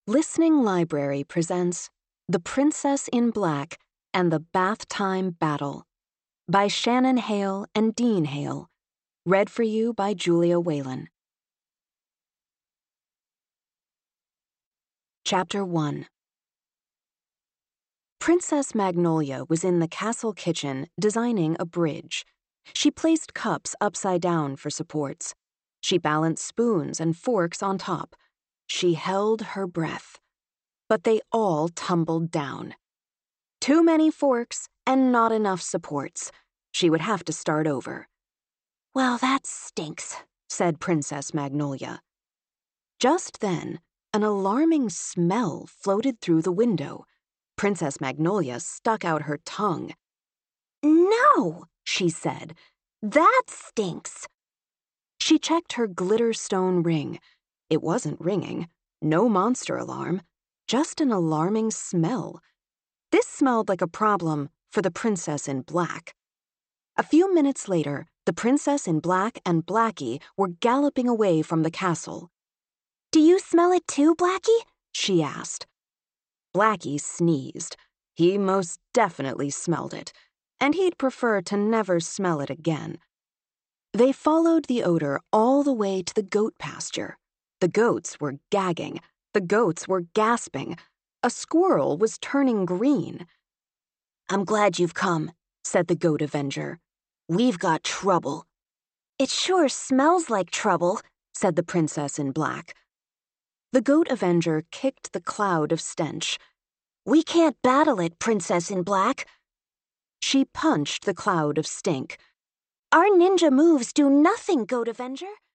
Listening Library presents The Princess in Black and the Bath Time Battle by Shannon Hale and Dean Hale. Read for you by Julia Whalen. Chapter 1. Princess Magnolia was in the castle kitchen designing a bridge. She placed cups upside down for supports. She balanced spoons and forks on top. She held her breath. But they all tumbled down. Too many forks and not enough supports. She would have to start over. "Well, that stinks," said Princess Magnolia. Just then, an alarming smell floated through the window. Princess Magnolia stuck out her tongue. "No," she said. "That stinks." She checked her glitter stone ring. It wasn't ringing. No monster alarm. Just an alarming smell. This smelled like a problem for the Princess in Black. A few minutes later, the Princess in Black and Blackie were galloping away from the castle. "Do you smell it too, Blackie?" she asked. Blackie sneezed. He most definitely smelled it, and he'd prefer to never smell it again. They followed the odor all the way to the goat pasture. The goats were gagging. The goats were gasping. A squirrel was turning green. "I'm glad you've come," said the Goat Avenger. "We've got trouble." "It sure smells like trouble," said the Princess in Black. The Goat Avenger kicked the cloud of stench. "We can't battle it, Princess in Black." She punched the cloud of stink. "Our ninja moves do nothing, Goat Avenger."